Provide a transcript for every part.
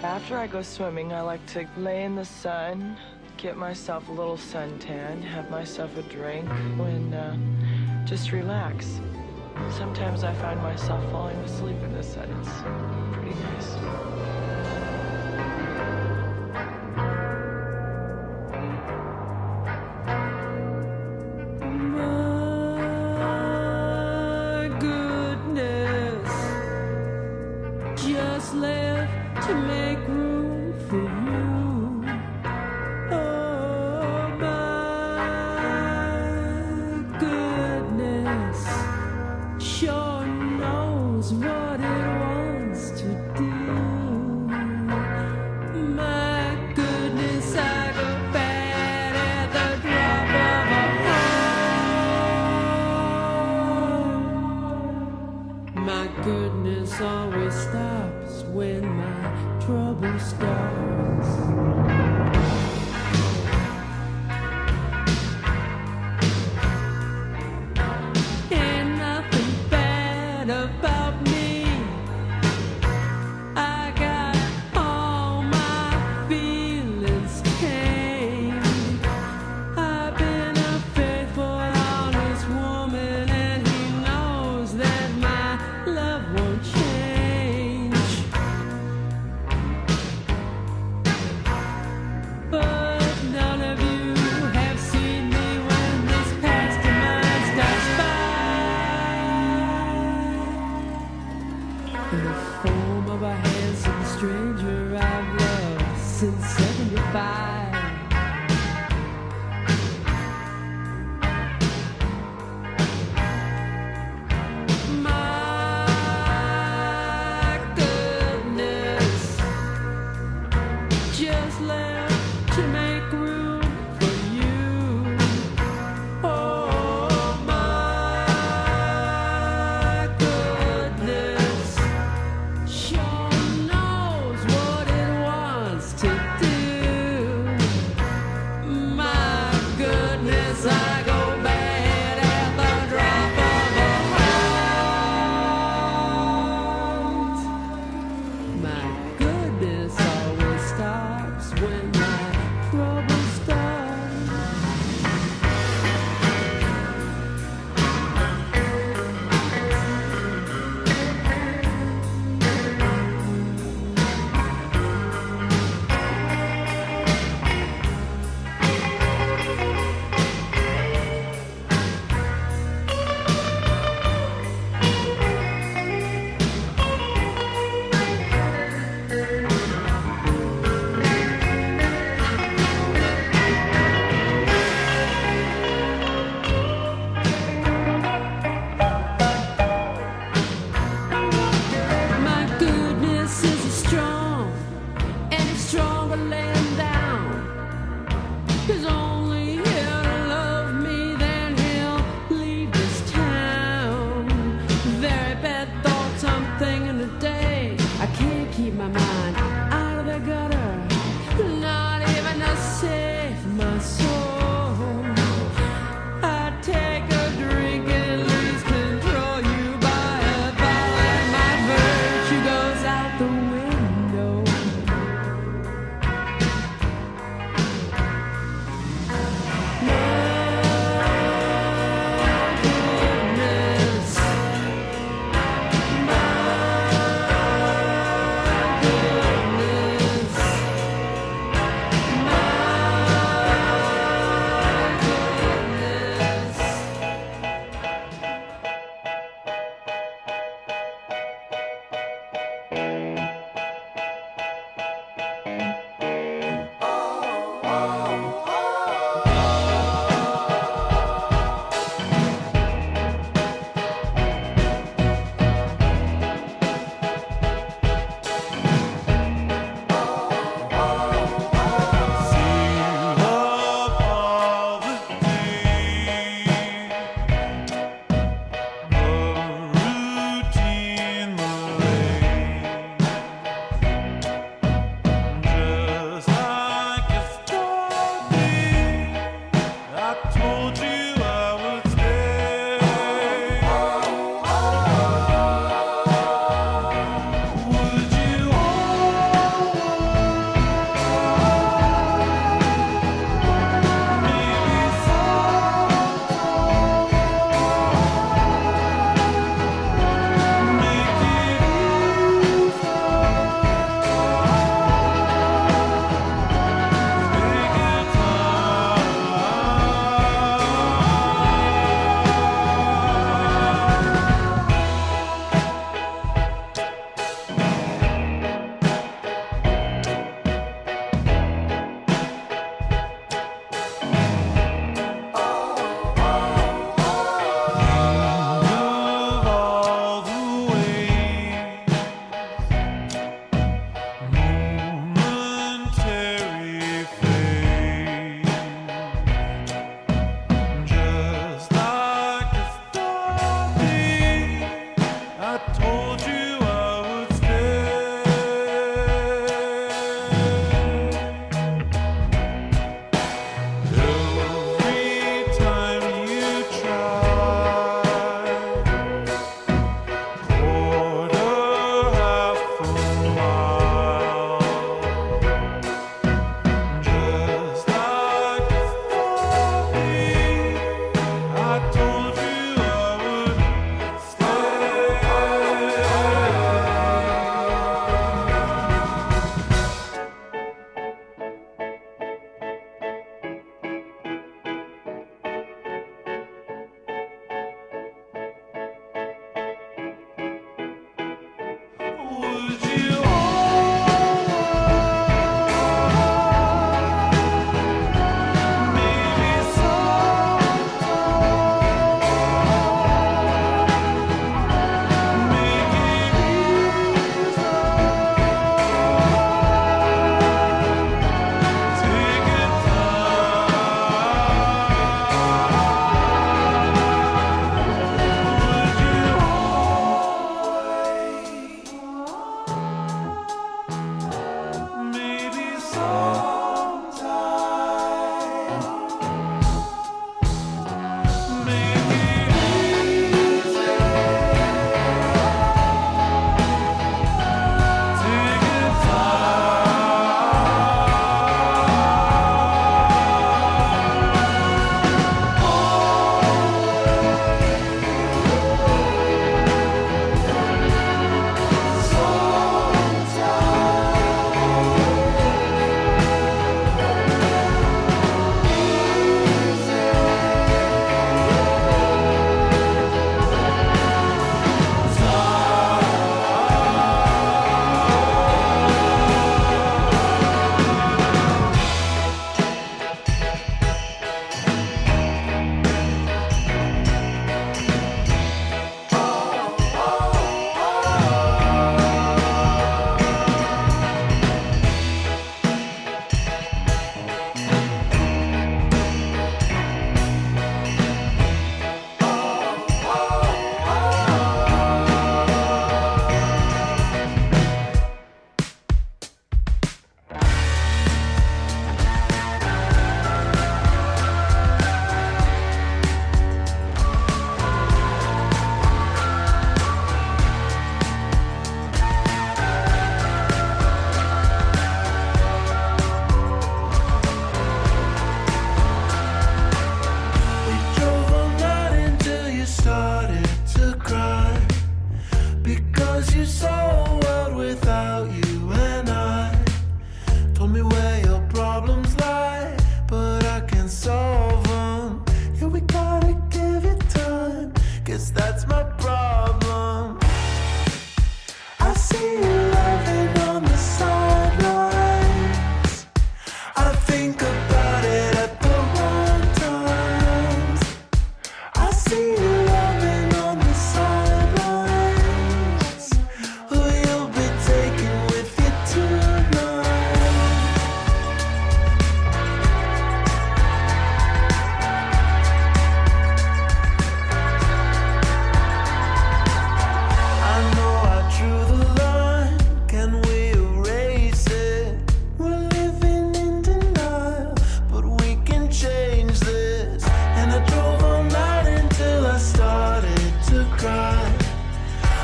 After I go swimming, I like to lay in the sun, get myself a little suntan, have myself a drink, and just relax. Sometimes I find myself falling asleep in the sun. It's pretty nice. Just left to make room for you. Oh my goodness, sure knows what it wants to do. My goodness, I go bad at the drop of a heart. My goodness always stops when my trouble starts. Ain't nothing bad about me. I got all my feelings tamed. I've been a faithful, honest woman, and he knows that my love won't change. But none of you have seen me when this past of mine starts by. In the form of a handsome stranger I've loved since 75. My goodness, just left to make room for you. Oh my goodness, sure knows what it wants to do.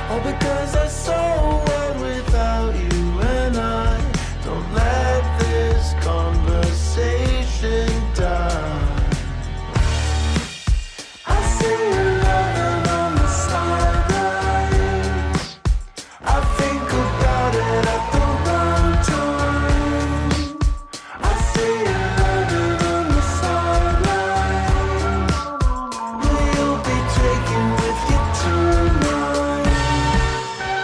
All because I saw a world without you, and I don't let this conversation die. I see you loving on the sidelines. I think about it at the wrong time. I see you loving on the sidelines. Will you be taken with you tonight?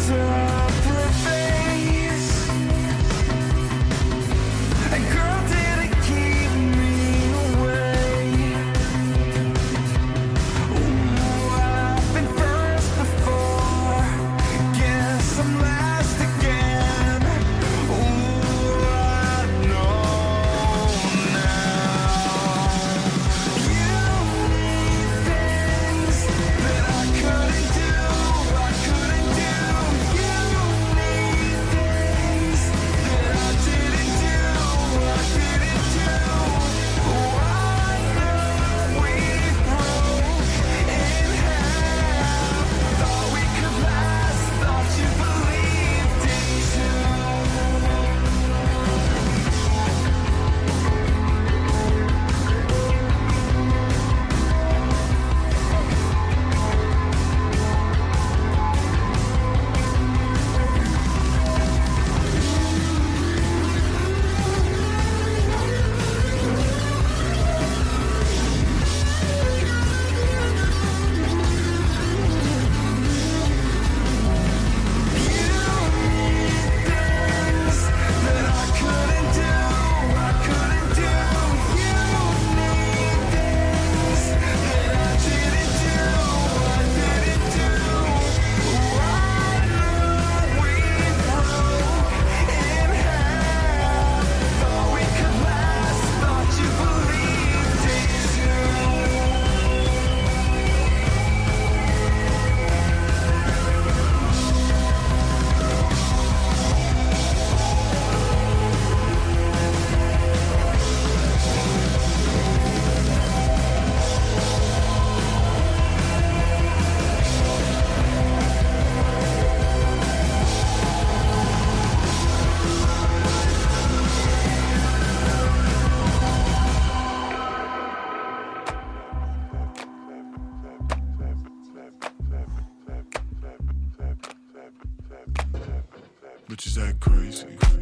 Bitches act crazy.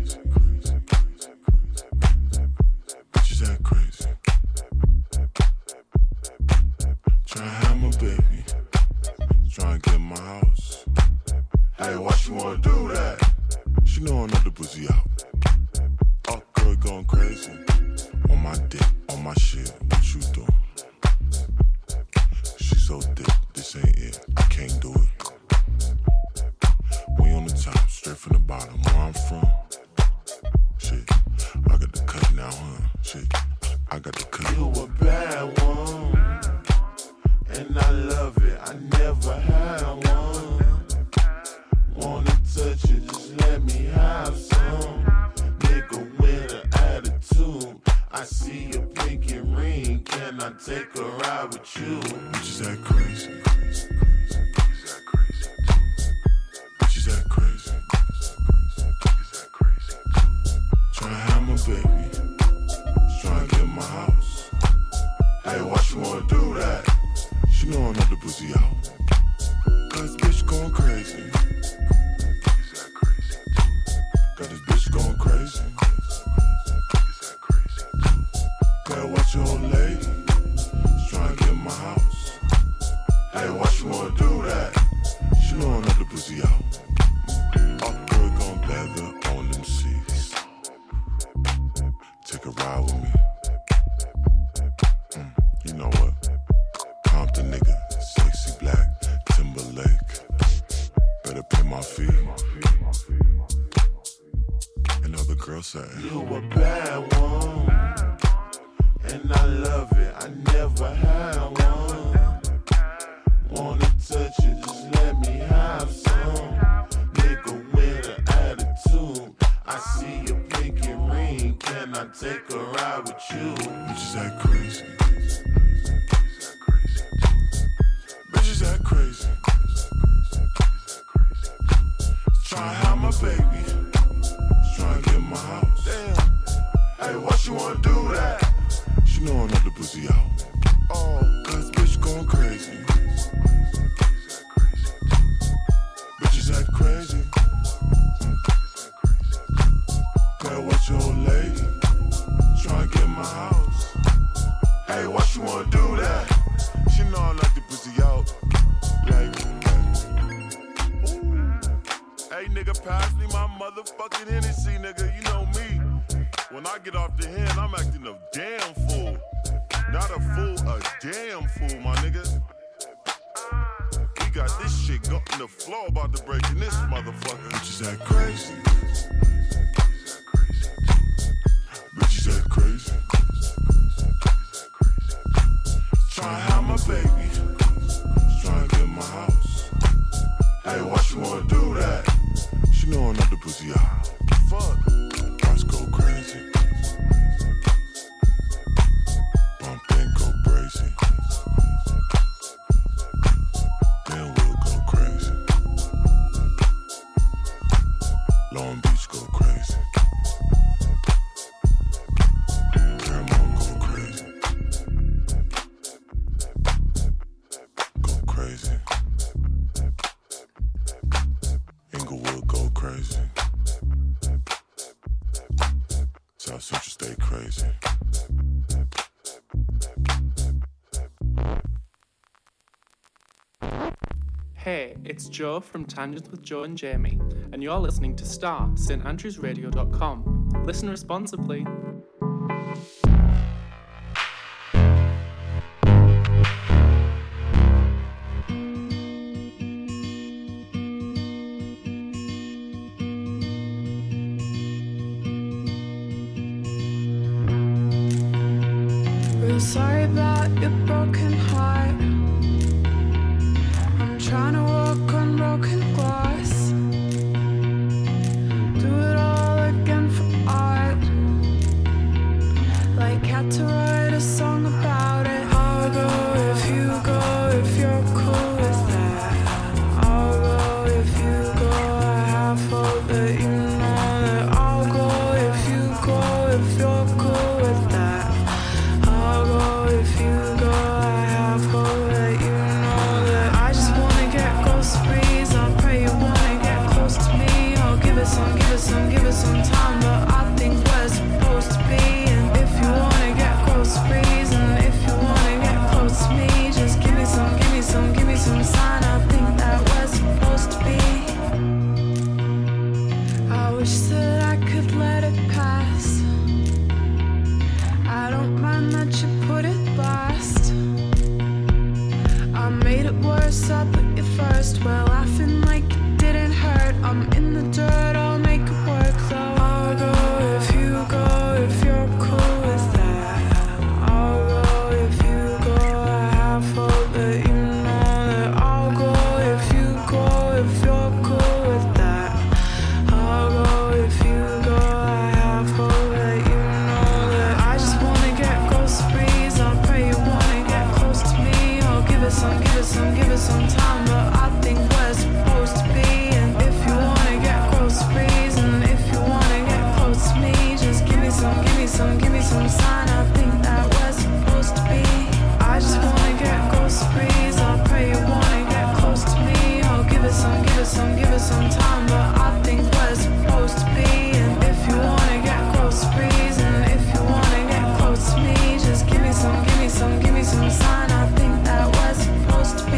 Bitches act crazy. Try to have my baby. Try and get my house. Hey, why she wanna do that? She know another pussy out. Oh, girl going crazy. On my dick, on my shit. What you doing? She so thick, this ain't it. I can't do it. We on the top, straight from the bottom. Where I'm from, shit, I got the cut now, huh? Shit, I got the cut. You a bad one, and I love it. I never had one. Wanna touch it, just let me have some. Nigga with an attitude. I see your pinky ring. Can I take a ride with you? Bitches act crazy. Bitches act crazy. Tryna have my baby. Tryna get my house. Hey, why she wanna do that? She know another pussy out. Cause bitch going crazy. Got this bitch going crazy. Gotta watch your old lady. She's tryna get my house. Hey, why she wanna do that? She know another pussy out. Up girl gon' leather on them seats. Take a ride with me. You know what? Compton nigga, sexy black, Timberlake. Better pay my fee. Another girl say, You a bad one, and I love it. I never had one. Wanna touch it, just let me have some. Nigga with an attitude. I see your pinky ring. Can I take a ride with you? bitches act crazy. Bitches act crazy. Tryna have my baby. Tryna get my house. Damn. Hey, why she wanna do that? She know another pussy out. Oh, Cause bitch going crazy. Bitches act crazy. Gotta watch your old lady. Tryna get my house. Hey, Hey nigga, pass me my motherfucking Hennessy, nigga. You know me. When I get off the hand, I'm acting a damn fool. Not a fool, a damn fool, my nigga. We got this shit going the floor about to break in this motherfucker. Bitches act crazy. Bitches act crazy. Tryna have my baby. Tryna get my house. Hey, why she wanna do that? She know another pussy out. Fuck. Let's go crazy. Bump and go crazy. Then we'll go crazy. Long Beach go crazy. Paramount go crazy. Go crazy. Inglewood go crazy. South Central stay crazy. Hey, it's Joe from Tangents with Joe and Jamie, and you're listening to Star, standrewsradio.com. Listen responsibly. Real sorry about your broken heart. I'm trying to walk on broken glass. Do it all again for art. Like had to write a song about it. I'll go if you go, if you're cool with that. I'll go if you go. I have hope that you know that I'll go if you go, if you're cool with that. I'll go if you go. I have hope that you know that I just wanna get close, breeze. I'll pray you wanna get close to me. I'll give it some, give it some, give it some time, but I think we're supposed to be. And if you wanna get close, breeze, and if you wanna get close to me, just give me some, give me some, give me some sign. I think that we're supposed to be. I wish that I could let it pass. I don't mind that you put it last. I made it worse, I put you first. We're laughing like it didn't hurt. I'm in the dirt, I'll make it work though. I'll go if you go, if you're cool with that. I'll go if you go. I have hope that you know that I'll go if you go, if you're cool with that. I'll go if you go. I have hope that you know that I just wanna get close, breeze. I'll pray you wanna get close to me. I'll give it some, give it some, give it some time, but I think we're supposed to be. And if you wanna get close, breeze, and if you wanna get close to me, just give me some, give me some, give me some sign. I think that we're supposed to be. I just wanna get close, breeze. I'll pray you wanna get close to me. I'll give it some, give it some, give it some time, but I think we're supposed to be. And if you wanna get close, breeze, and if you wanna get close to me, just give me some, give me some, give me some sign. I think that we're supposed to be.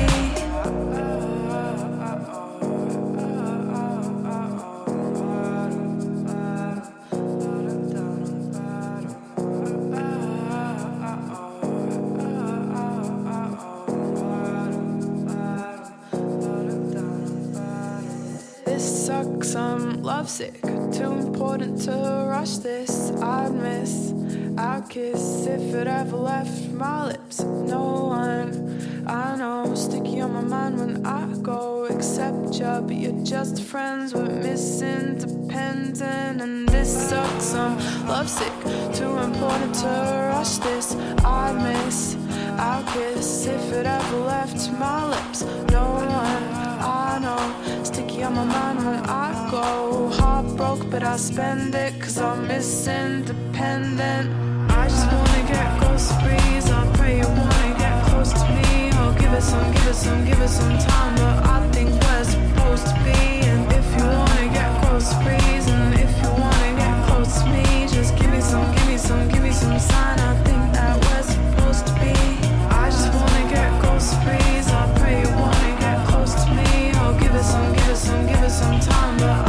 This sucks, I'm lovesick. Too important to rush this. I'd miss our kiss if it ever left my lips. No one I know sticky on my mind when I go. Except you, but you're just friends with Miss Independent. And this sucks, I'm lovesick. Too important to rush this. I'd miss our kiss if it ever left my lips. No one I know sticky on my mind when I go. Heart broke, but I spend it, cause I'm Miss Independent. I just wanna get close, breeze. I pray you wanna get close to me. I'll give it some, give it some, give it some time, but I think we're supposed to be. And if you wanna get close, breeze, and if you wanna get close to me, just give me some, give me some, give me some sign. I think that we're supposed to be. I just wanna get close, breeze. I pray you wanna get close to me. I'll give it some, give it some, give it some time, but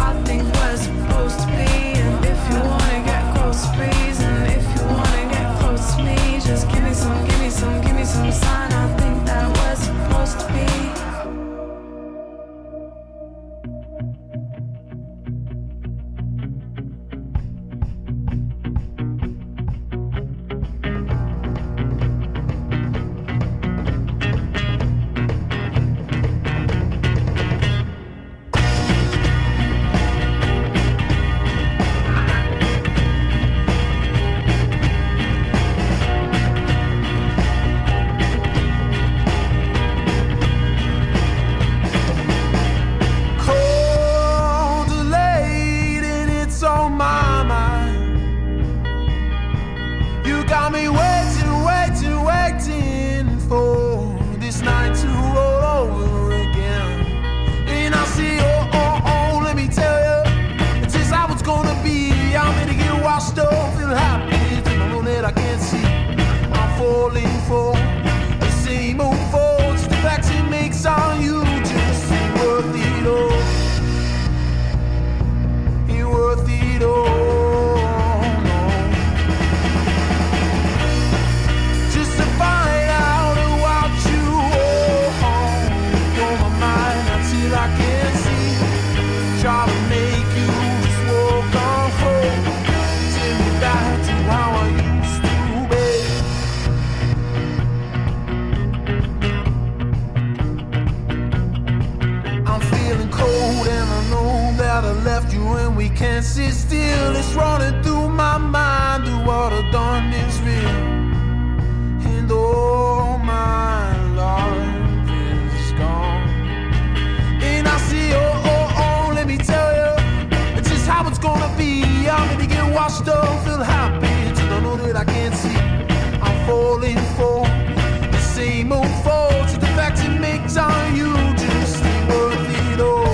left you and we can't sit still. It's running through my mind, the what I've done is real. And all my life is gone. And I see, oh, let me tell you, it's just how it's gonna be. I'm gonna get washed up, feel happy, till I know that I can't see. I'm falling for the same old faults, the facts it makes on you just ain't worth it all.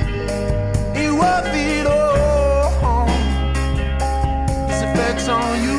Ain't worth it all. This effects on you.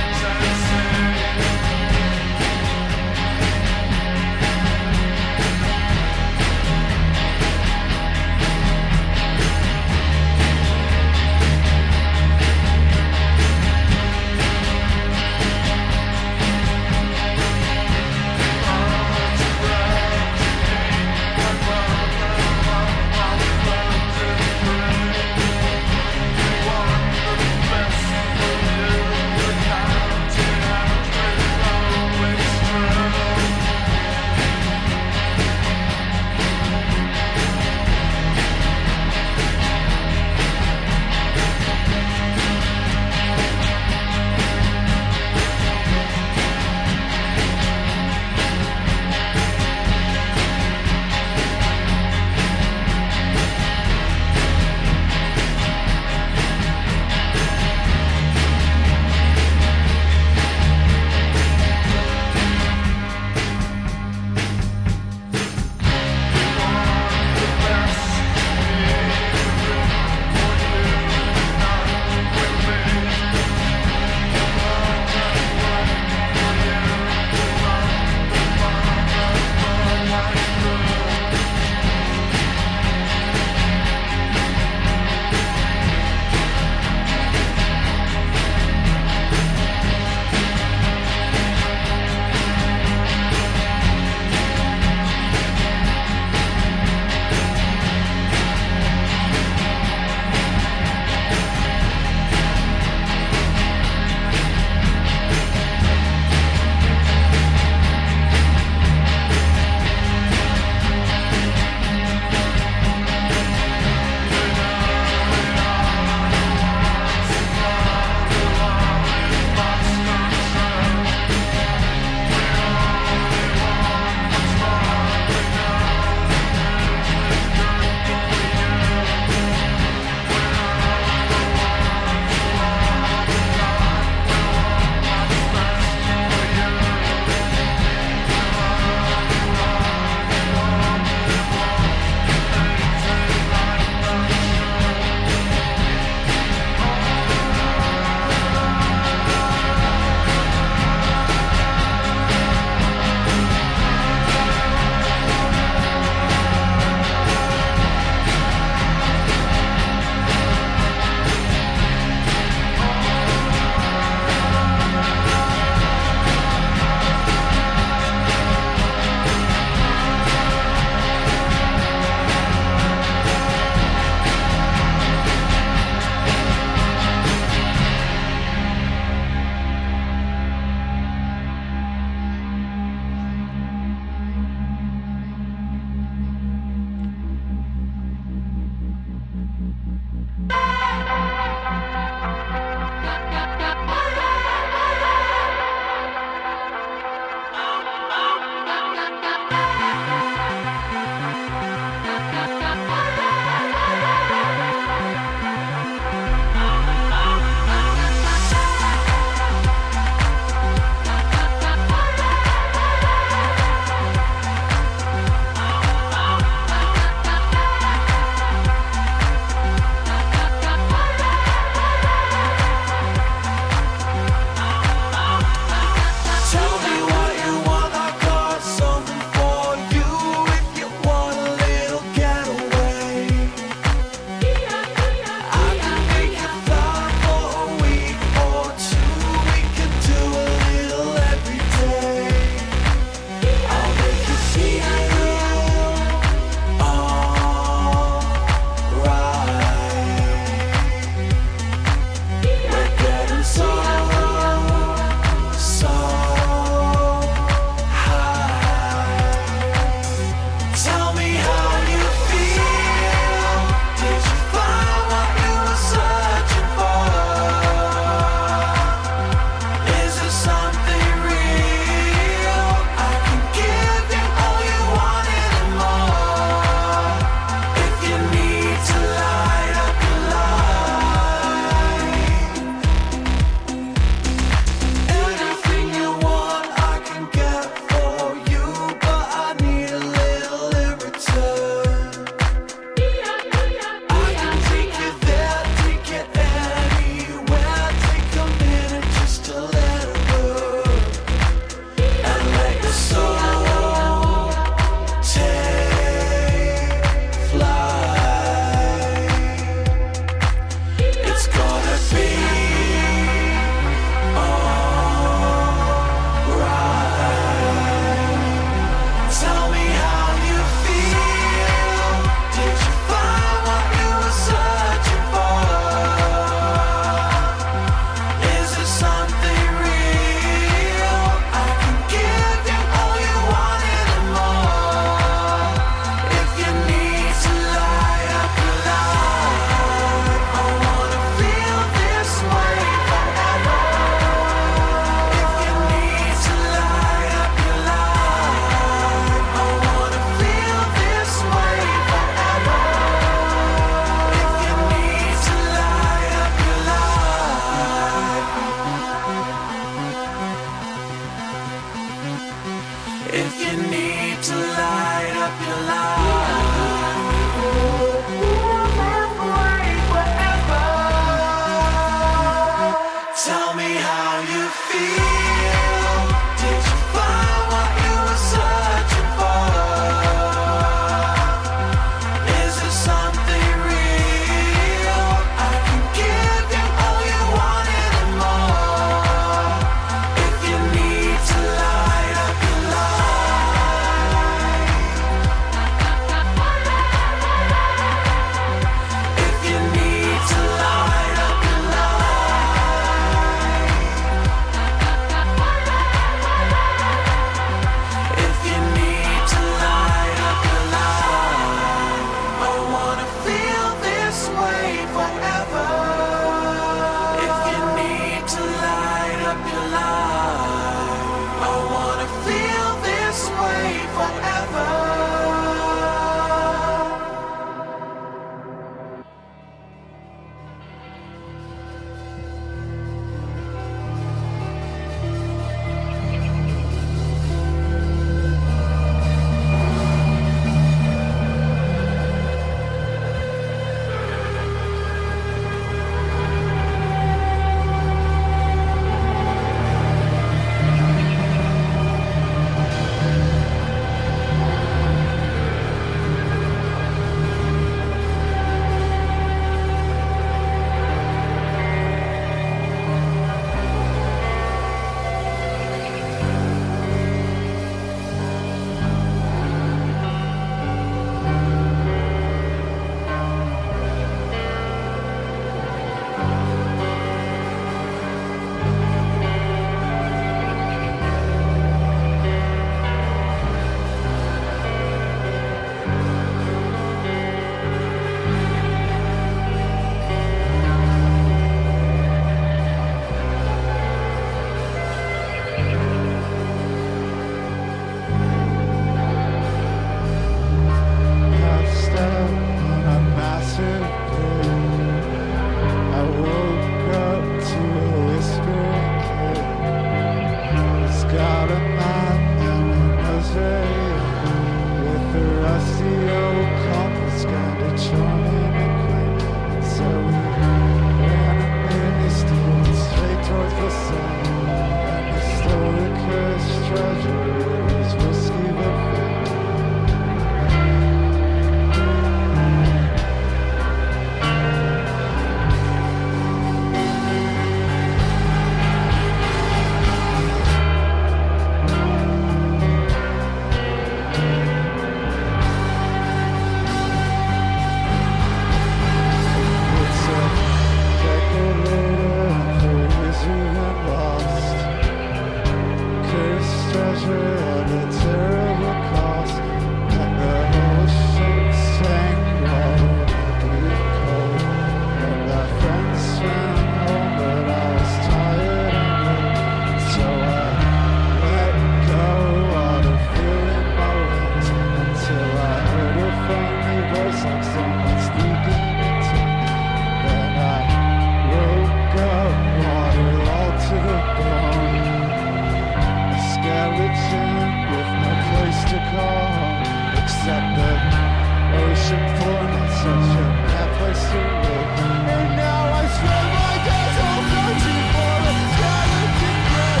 at the ocean floor. Not such a bad place to live. And now I spend my days all searching for the skeleton bread.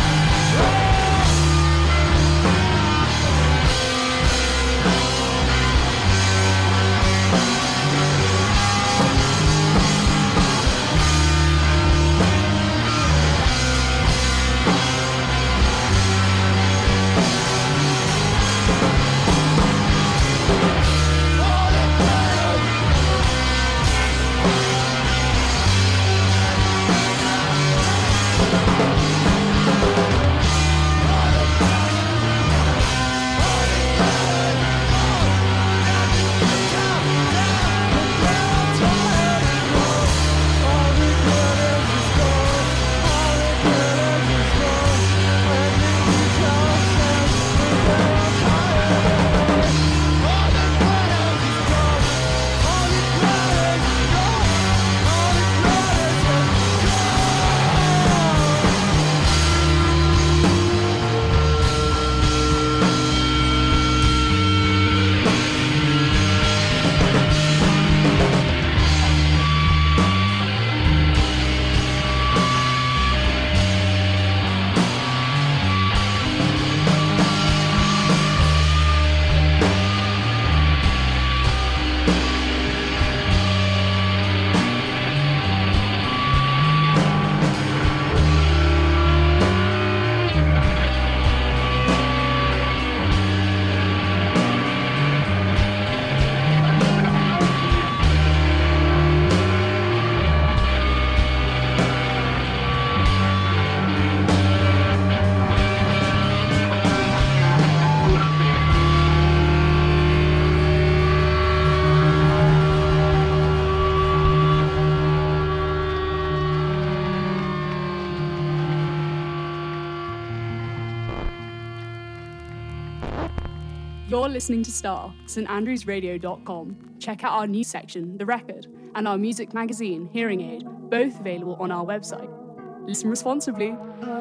You're listening to Star, standrewsradio.com. Check out our news section, The Record, and our music magazine, Hearing Aid, both available on our website. Listen responsibly.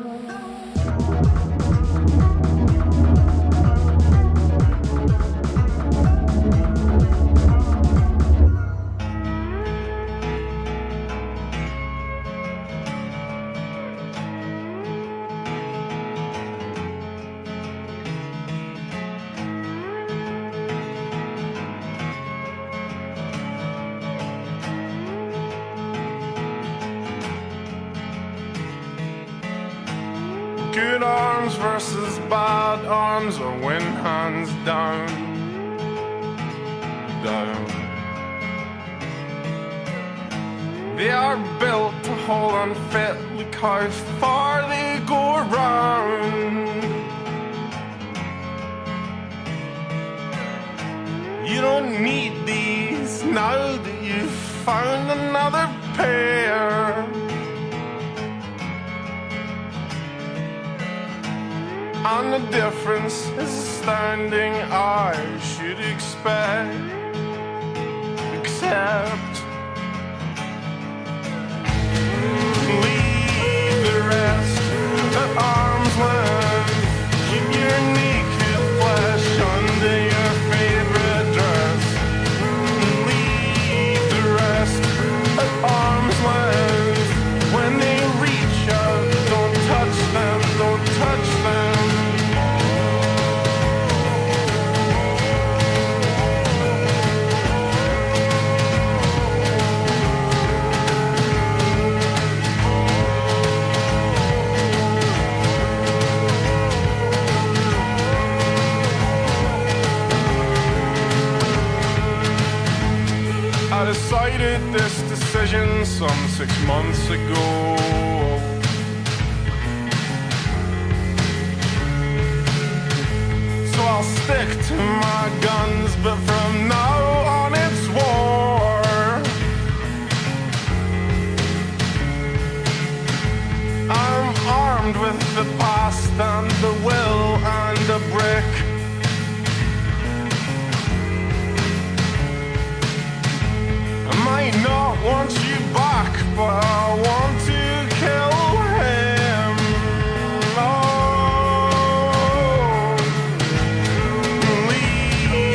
Good arms versus bad arms, or win hands down, down. They are built to hold on fit, look how far they go round. You don't need these now that you've found another pair. And the difference is astounding, I should expect, except leave the rest at arm's length. Keep your naked flesh under your favorite dress. Leave the rest at arm's length. When they reach out, don't touch them, don't touch them. I decided this decision some 6 months ago. So I'll stick to my guns, but from now on it's war. I'm armed with the past and the will and a brick. I might not want you back, but I want to kill him. Oh, leave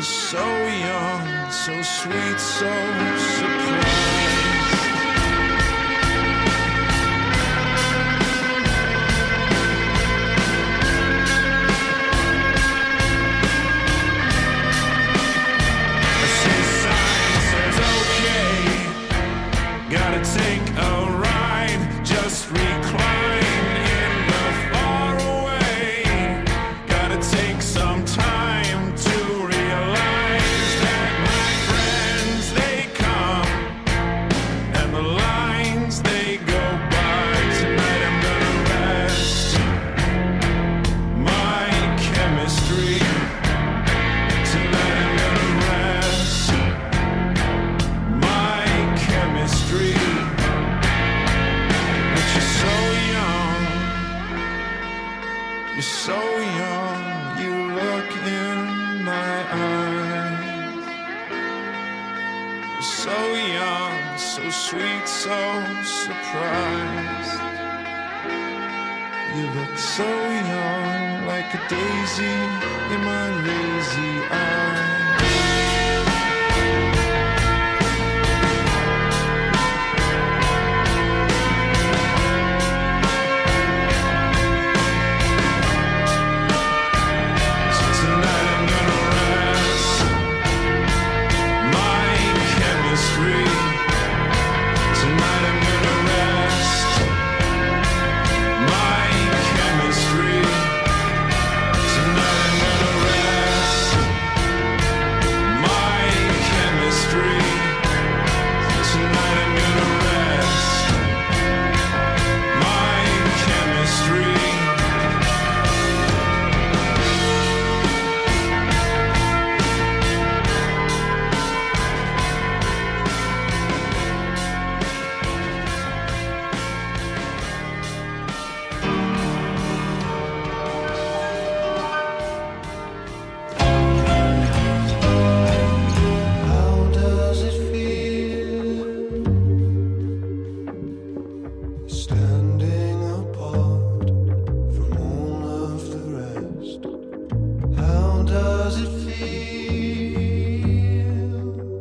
so young, so sweet, so surprised. I say sign says okay, gotta take a ride, just recline in the far away, gotta take some time to realize that my friends, they come and the lines they go by. Tonight I'm gonna rest my chemistry. Tonight I'm gonna rest my chemistry. But you're so young, you're so young, you look in my eyes. You're so young, so sweet, so surprised. You look so young, like a daisy in my lazy eyes. So tonight I'm gonna rest my chemistry. Tonight I'm gonna rest my chemistry. Tonight I'm gonna rest my chemistry. Tonight I'm gonna rest my chemistry. How does it feel standing apart from all of the rest? How does it feel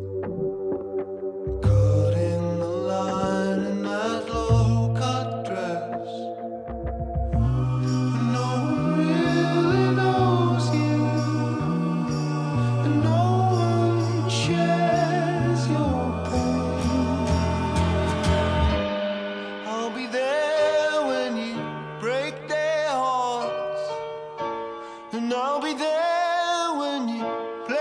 caught in the line in that low-cut dress? No one really knows you, and no one shares your pain. I'll be there when you break their hearts, and I'll be there when you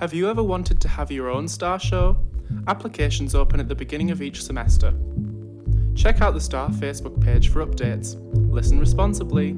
Have you ever wanted to have your own star show? Applications open at the beginning of each semester. Check out the Star Facebook page for updates. Listen responsibly.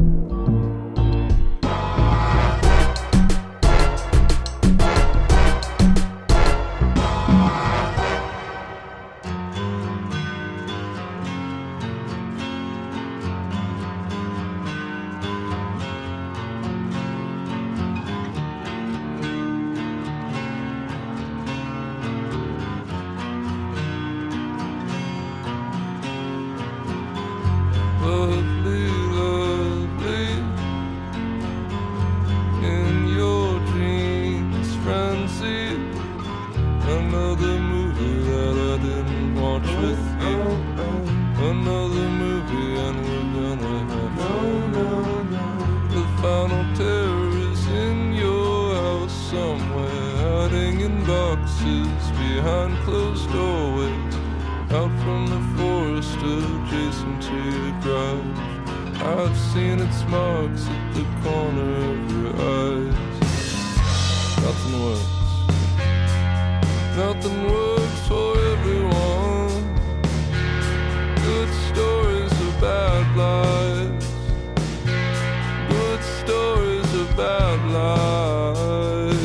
Behind closed doorways, out from the forest adjacent to your garage. I've seen its marks at the corner of your eyes. Nothing works. Nothing works for everyone. Good stories are bad lies. Good stories are bad lies.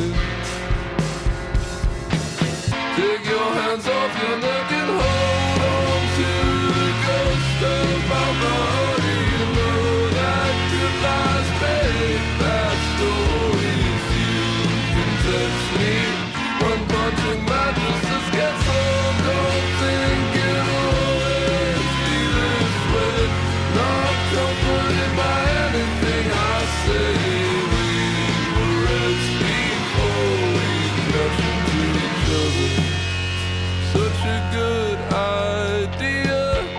Take your hands off your neck and hold on to the ghost of my body. You know that it lies beneath that stories. You can text me when punching mattresses gets home. Don't think it'll always be this way. Not comforted by anything I say. We were reds before we crashed into each other. Such a good idea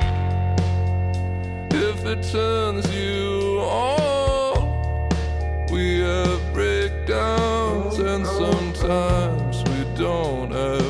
if it turns you on. We have breakdowns and sometimes we don't have